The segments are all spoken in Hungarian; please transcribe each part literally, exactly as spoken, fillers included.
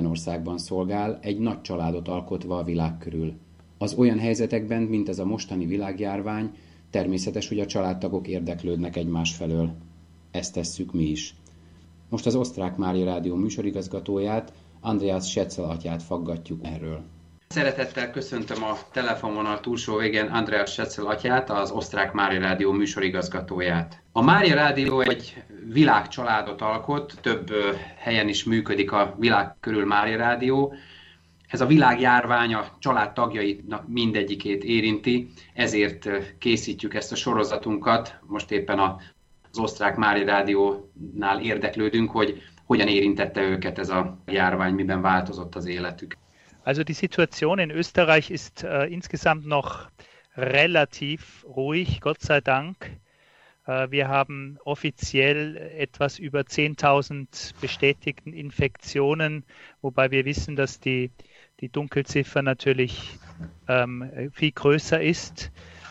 országban szolgál, egy nagy családot alkotva a világ körül. Az olyan helyzetekben, mint ez a mostani világjárvány, természetes, hogy a családtagok érdeklődnek egymás felől. Ezt tesszük mi is. Most az Osztrák Mária Rádió műsorigazgatóját, Andreas Schätzl atyát faggatjuk erről. Szeretettel köszöntöm a telefonvonal túlsó végén Andreas Schätzl atyát, az Osztrák Mária Rádió műsorigazgatóját. A Mária Rádió egy világcsaládot alkot, több helyen is működik a világ körül Mária Rádió. Ez a világjárvány a család tagjainak mindegyikét érinti, ezért készítjük ezt a sorozatunkat. Most éppen az Osztrák Mária Rádiónál érdeklődünk, hogy hogyan érintette őket ez a járvány, miben változott az életük. Also die Situation in Österreich ist äh, insgesamt noch relativ ruhig, Gott sei Dank. Äh, wir haben offiziell etwas über zehntausend bestätigten Infektionen, wobei wir wissen, dass die, die Dunkelziffer natürlich ähm, viel größer ist.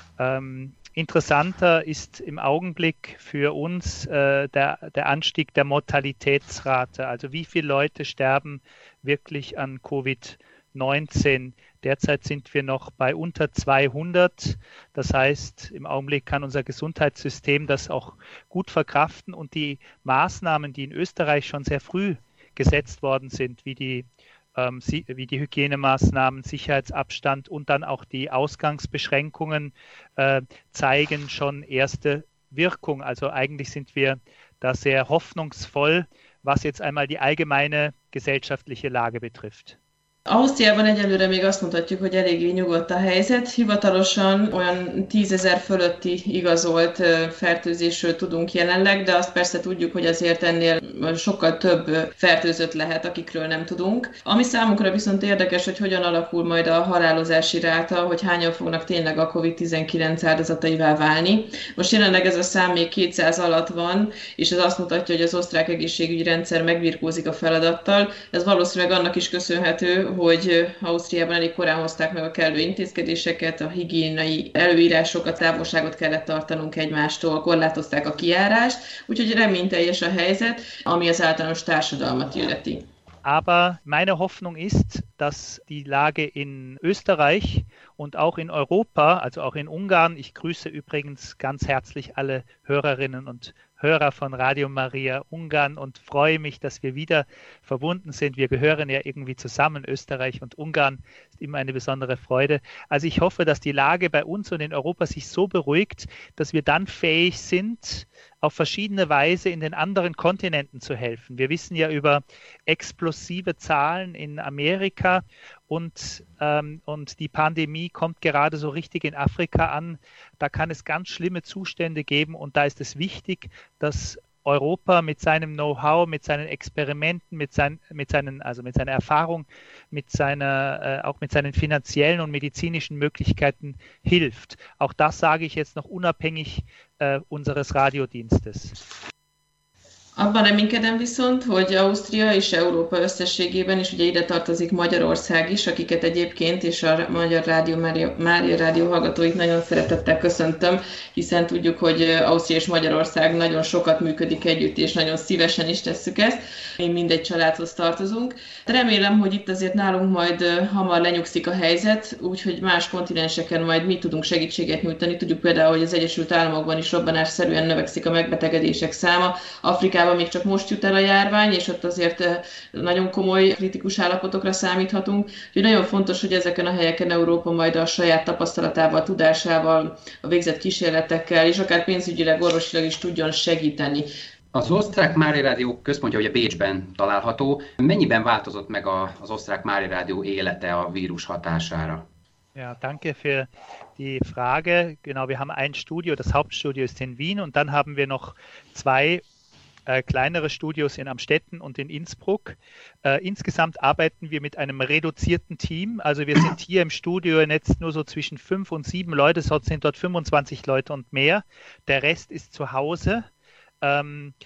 Ähm, Interessanter ist im Augenblick für uns äh, der, der Anstieg der Mortalitätsrate, also wie viele Leute sterben wirklich an Covid neunzehn. Derzeit sind wir noch bei unter zweihundert. Das heißt, im Augenblick kann unser Gesundheitssystem das auch gut verkraften und die Maßnahmen, die in Österreich schon sehr früh gesetzt worden sind, wie die, ähm, wie die Hygienemaßnahmen, Sicherheitsabstand und dann auch die Ausgangsbeschränkungen äh, zeigen schon erste Wirkung. Also eigentlich sind wir da sehr hoffnungsvoll, was jetzt einmal die allgemeine gesellschaftliche Lage betrifft. Ausztriában egyelőre még azt mondhatjuk, hogy eléggé nyugodt a helyzet. Hivatalosan olyan tízezer fölötti igazolt fertőzésről tudunk jelenleg, de azt persze tudjuk, hogy azért ennél sokkal több fertőzött lehet, akikről nem tudunk. Ami számunkra viszont érdekes, hogy hogyan alakul majd a halálozási ráta, hogy hányan fognak tényleg a kovid tizenkilenc áldozataivá válni. Most jelenleg ez a szám még kétszáz alatt van, és ez azt mutatja, hogy az osztrák egészségügyi rendszer megbirkózik a feladattal. Ez valószínűleg annak is köszönhető, hogy Ausztriában elég korán hozták meg a kellő intézkedéseket, a higiéniai előírásokat, távolságot kellett tartanunk egymástól, korlátozták a kijárást, úgyhogy reményteljes a helyzet, ami az általános társadalmat illeti. Aber meine Hoffnung ist, dass die Lage in Österreich und auch in Europa, also auch in Ungarn, ich grüße übrigens ganz herzlich alle Hörerinnen und Hörer von Radio Maria Ungarn und freue mich, dass wir wieder verbunden sind. Wir gehören ja irgendwie zusammen, Österreich und Ungarn, ist immer eine besondere Freude. Also ich hoffe, dass die Lage bei uns und in Europa sich so beruhigt, dass wir dann fähig sind, auf verschiedene Weise in den anderen Kontinenten zu helfen. Wir wissen ja über explosive Zahlen in Amerika und, ähm, und die Pandemie kommt gerade so richtig in Afrika an. Da kann es ganz schlimme Zustände geben und da ist es wichtig, dass Europa mit seinem Know-how, mit seinen Experimenten, mit, sein, mit, seinen, also mit seiner Erfahrung, mit seiner, äh, auch mit seinen finanziellen und medizinischen Möglichkeiten hilft. Auch das sage ich jetzt noch unabhängig äh, unseres Radiodienstes. Abban reménykedem viszont, hogy Ausztria és Európa összességében is, ugye ide tartozik Magyarország is, akiket egyébként és a Magyar Rádió, Mária, Mária Rádió hallgatóit nagyon szeretettel köszöntöm, hiszen tudjuk, hogy Ausztria és Magyarország nagyon sokat működik együtt, és nagyon szívesen is tesszük ezt. Mi mindegy családhoz tartozunk. Remélem, hogy itt azért nálunk majd hamar lenyugszik a helyzet, úgyhogy más kontinenseken majd mi tudunk segítséget nyújtani. Tudjuk például, hogy az Egyesült Államokban is robbanásszerűen növekszik a megbetegedések száma, Afrikában még csak most jut el a járvány, és ott azért nagyon komoly kritikus állapotokra számíthatunk. Úgyhogy nagyon fontos, hogy ezeken a helyeken Európa majd a saját tapasztalatával, tudásával, a végzett kísérletekkel, és akár pénzügyileg, orvosilag is tudjon segíteni. Az Osztrák Mária Rádió központja ugye Bécsben található. Mennyiben változott meg az Osztrák Mária Rádió élete a vírus hatására? Ja, danke für die Frage. Genau, wir haben ein Studio, das Hauptstudio ist in Wien und dann haben wir noch zwei Äh, kleinere Studios in Amstetten und in Innsbruck. Äh, insgesamt arbeiten wir mit einem reduzierten Team. Also wir sind hier im Studio jetzt nur so zwischen fünf und sieben Leute, sonst sind dort fünfundzwanzig Leute und mehr. Der Rest ist zu Hause. Ähm,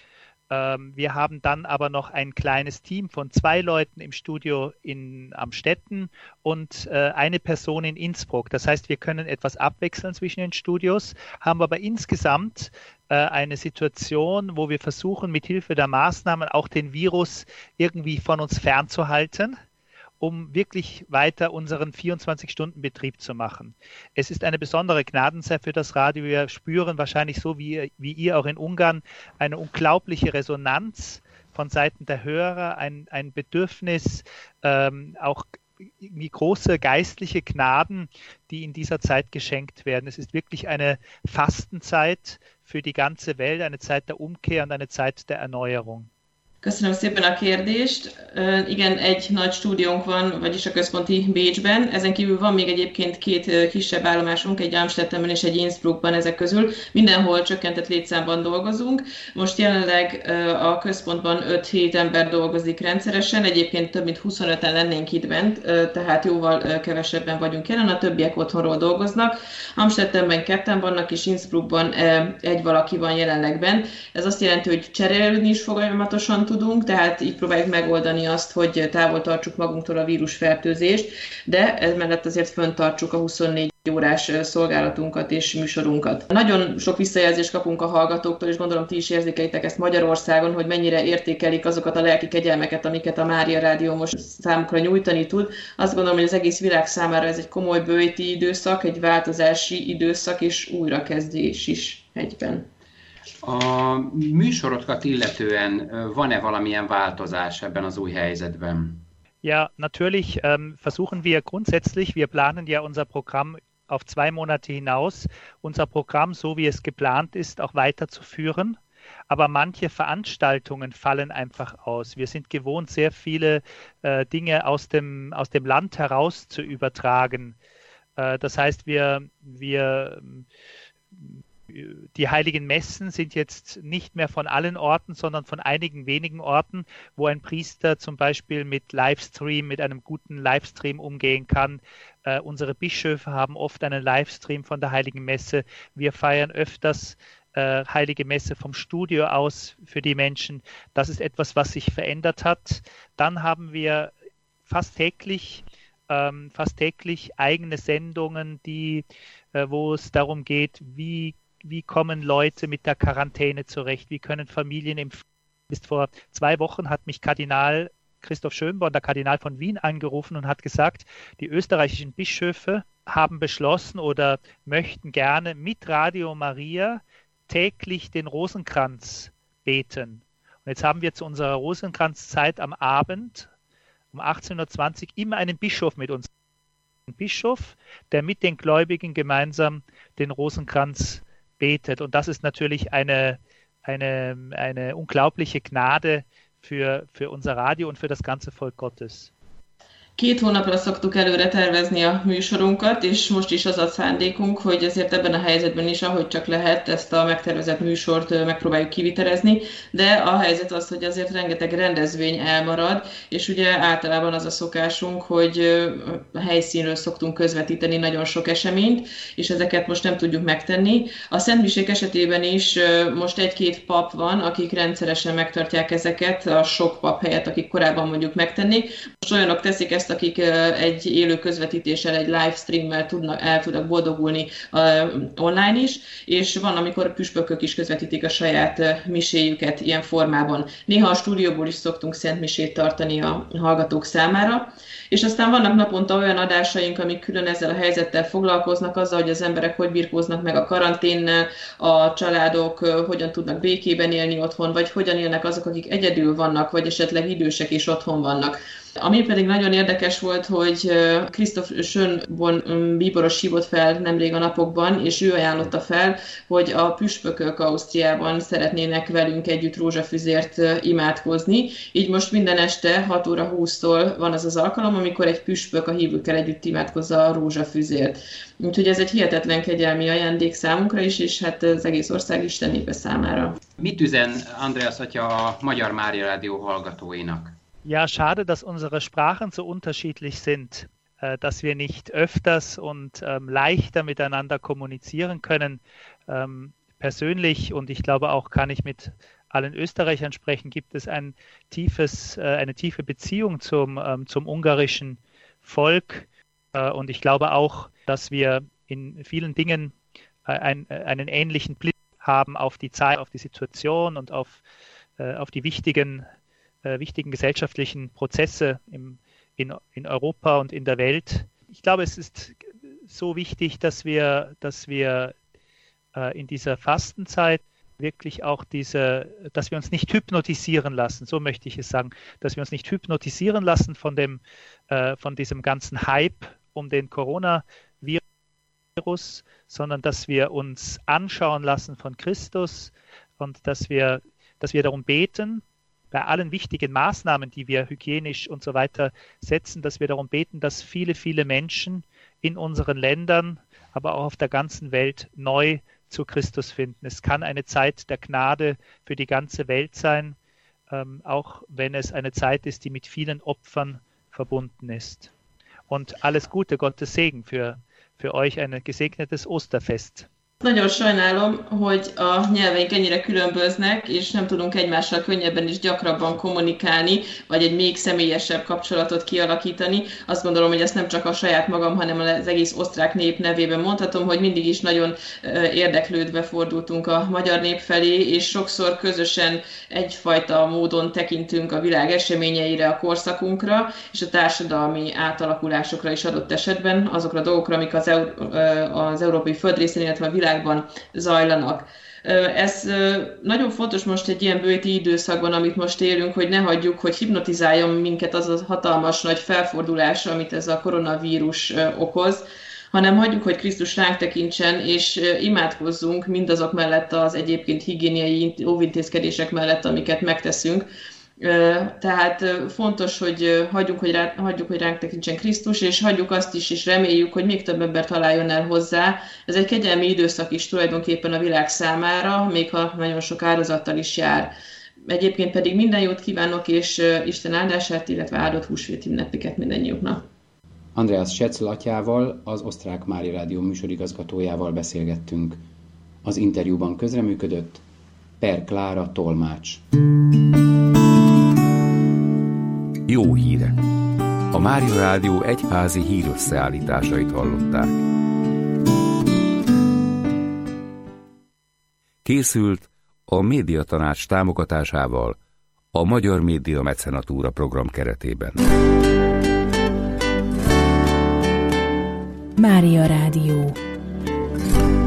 Ähm, wir haben dann aber noch ein kleines Team von zwei Leuten im Studio in Amstetten und äh, eine Person in Innsbruck. Das heißt, wir können etwas abwechseln zwischen den Studios, haben aber insgesamt äh, eine Situation, wo wir versuchen, mit Hilfe der Maßnahmen auch den Virus irgendwie von uns fernzuhalten, um wirklich weiter unseren vierundzwanzig-Stunden-Betrieb zu machen. Es ist eine besondere Gnadenzeit für das Radio. Wir spüren wahrscheinlich so wie, wie ihr auch in Ungarn eine unglaubliche Resonanz von Seiten der Hörer, ein, ein Bedürfnis, ähm, auch wie große geistliche Gnaden, die in dieser Zeit geschenkt werden. Es ist wirklich eine Fastenzeit für die ganze Welt, eine Zeit der Umkehr und eine Zeit der Erneuerung. Köszönöm szépen a kérdést. Igen, egy nagy stúdiónk van, vagyis a központi Bécsben. Ezen kívül van még egyébként két kisebb állomásunk, egy Amstettenben és egy Innsbruckban ezek közül. Mindenhol csökkentett létszámban dolgozunk. Most jelenleg a központban öt-hét ember dolgozik rendszeresen, egyébként több mint huszonöten lennénk itt bent, tehát jóval kevesebben vagyunk jelen, a többiek otthonról dolgoznak. Amstettenben ketten vannak, és Innsbruckban egy valaki van jelenleg bent. Ez azt jelenti, hogy cserélődni is folyamatosan tudunk, tehát így próbáljuk megoldani azt, hogy távol tartsuk magunktól a vírusfertőzést, de emellett azért föntartsuk a huszonnégy órás szolgálatunkat és műsorunkat. Nagyon sok visszajelzést kapunk a hallgatóktól, és gondolom ti is érzékelitek ezt Magyarországon, hogy mennyire értékelik azokat a lelki kegyelmeket, amiket a Mária Rádió most számukra nyújtani tud. Azt gondolom, hogy az egész világ számára ez egy komoly bővíti időszak, egy változási időszak és újrakezdés is egyben. A műsorokat illetően van-e valamilyen változás ebben az új helyzetben? Ja, natürlich ähm, versuchen wir grundsätzlich, wir planen ja unser Programm auf zwei Monate hinaus, unser Programm, so wie es geplant ist, auch weiterzuführen. Aber manche Veranstaltungen fallen einfach aus. Wir sind gewohnt, sehr viele äh, Dinge aus dem, aus dem Land heraus zu übertragen. Äh, das heißt, wir, wir die heiligen Messen sind jetzt nicht mehr von allen Orten, sondern von einigen wenigen Orten, wo ein Priester zum Beispiel mit Livestream, mit einem guten Livestream umgehen kann. Äh, unsere Bischöfe haben oft einen Livestream von der heiligen Messe. Wir feiern öfters äh, heilige Messe vom Studio aus für die Menschen. Das ist etwas, was sich verändert hat. Dann haben wir fast täglich ähm, fast täglich eigene Sendungen, die, äh, wo es darum geht, wie Wie kommen Leute mit der Quarantäne zurecht? Wie können Familien im... Bis vor zwei Wochen hat mich Kardinal Christoph Schönborn, der Kardinal von Wien, angerufen und hat gesagt, die österreichischen Bischöfe haben beschlossen oder möchten gerne mit Radio Maria täglich den Rosenkranz beten. Und jetzt haben wir zu unserer Rosenkranzzeit am Abend um achtzehn Uhr zwanzig immer einen Bischof mit uns. Ein Bischof, der mit den Gläubigen gemeinsam den Rosenkranz betet. Und das ist natürlich eine, eine, eine unglaubliche Gnade für, für unser Radio und für das ganze Volk Gottes. Két hónapra szoktuk előre tervezni a műsorunkat, és most is az a szándékunk, hogy ezért ebben a helyzetben is, ahogy csak lehet, ezt a megtervezett műsort megpróbáljuk kivitelezni, de a helyzet az, hogy azért rengeteg rendezvény elmarad, és ugye általában az a szokásunk, hogy a helyszínről szoktunk közvetíteni nagyon sok eseményt, és ezeket most nem tudjuk megtenni. A szentmisék esetében is most egy-két pap van, akik rendszeresen megtartják ezeket, a sok pap helyett, akik korábban mondjuk megtennék. Most olyanok teszik ezt, akik egy élő közvetítéssel, egy livestreammel tudnak, el tudnak boldogulni uh, online is, és van, amikor püspökök is közvetítik a saját miséjüket ilyen formában. Néha a stúdióból is szoktunk szentmisét tartani a hallgatók számára, és aztán vannak naponta olyan adásaink, amik külön ezzel a helyzettel foglalkoznak, azzal, hogy az emberek hogy birkóznak meg a karanténnel, a családok hogyan tudnak békében élni otthon, vagy hogyan élnek azok, akik egyedül vannak, vagy esetleg idősek is otthon vannak. Ami pedig nagyon érdekes volt, hogy Christoph Schönborn bíboros hívott fel nemrég a napokban, és ő ajánlotta fel, hogy a püspökök Ausztriában szeretnének velünk együtt rózsafüzért imádkozni. Így most minden este hat óra húsztól van az az alkalom, amikor egy püspök a hívőkkel együtt imádkozza a rózsafüzért. Úgyhogy ez egy hihetetlen kegyelmi ajándék számunkra is, és hát az egész ország Isten népe számára. Mit üzen Andreas atya a Magyar Mária Rádió hallgatóinak? Ja, schade, dass unsere Sprachen so unterschiedlich sind, dass wir nicht öfters und ähm, leichter miteinander kommunizieren können. Ähm, persönlich, und ich glaube auch, kann ich mit allen Österreichern sprechen, gibt es ein tiefes, eine tiefe Beziehung zum, zum ungarischen Volk. Und ich glaube auch, dass wir in vielen Dingen ein, einen ähnlichen Blick haben auf die Zeit, auf die Situation und auf, auf die wichtigen, wichtigen gesellschaftlichen Prozesse im, in, in Europa und in der Welt. Ich glaube, es ist so wichtig, dass wir, dass wir in dieser Fastenzeit wirklich auch diese, dass wir uns nicht hypnotisieren lassen, so möchte ich es sagen, dass wir uns nicht hypnotisieren lassen von dem, äh, von diesem ganzen Hype um den Coronavirus, sondern dass wir uns anschauen lassen von Christus und dass wir, dass wir darum beten, bei allen wichtigen Maßnahmen, die wir hygienisch und so weiter setzen, dass wir darum beten, dass viele, viele Menschen in unseren Ländern, aber auch auf der ganzen Welt neu zu Christus finden. Es kann eine Zeit der Gnade für die ganze Welt sein, ähm, auch wenn es eine Zeit ist, die mit vielen Opfern verbunden ist. Und alles Gute, Gottes Segen für, für euch, ein gesegnetes Osterfest. Nagyon sajnálom, hogy a nyelveink ennyire különböznek, és nem tudunk egymással könnyebben és gyakrabban kommunikálni, vagy egy még személyesebb kapcsolatot kialakítani. Azt gondolom, hogy ezt nem csak a saját magam, hanem az egész osztrák nép nevében mondhatom, hogy mindig is nagyon érdeklődve fordultunk a magyar nép felé, és sokszor közösen egyfajta módon tekintünk a világ eseményeire, a korszakunkra, és a társadalmi átalakulásokra is adott esetben, azokra a dolgokra, amik az, Eur- az európai földrészen, illetve a világ világban zajlanak. Ez nagyon fontos most egy ilyen bőti időszakban, amit most élünk, hogy ne hagyjuk, hogy hipnotizáljon minket az a hatalmas nagy felfordulás, amit ez a koronavírus okoz, hanem hagyjuk, hogy Krisztus ránk tekintsen, és imádkozzunk mindazok mellett az egyébként higiéniai óvintézkedések mellett, amiket megteszünk. Tehát fontos, hogy hagyjuk, hogy, rá, hagyjuk, hogy ránk tekintsen Krisztus, és hagyjuk azt is, és reméljük, hogy még több ember találjon el hozzá. Ez egy kegyelmi időszak is tulajdonképpen a világ számára, még ha nagyon sok áldozattal is jár. Egyébként pedig minden jót kívánok, és Isten áldását, illetve áldott húsvét ünnepeket mindannyiuknak. Andreas Schätzl atyával, az Osztrák Mária Rádió műsorigazgatójával beszélgettünk. Az interjúban közreműködött Per Klára tolmács. Jó híre! A Mária Rádió egyházi hírösszeállításait hallották. Készült a Médiatanács támogatásával a Magyar Média Mecenatúra program keretében. Mária Rádió.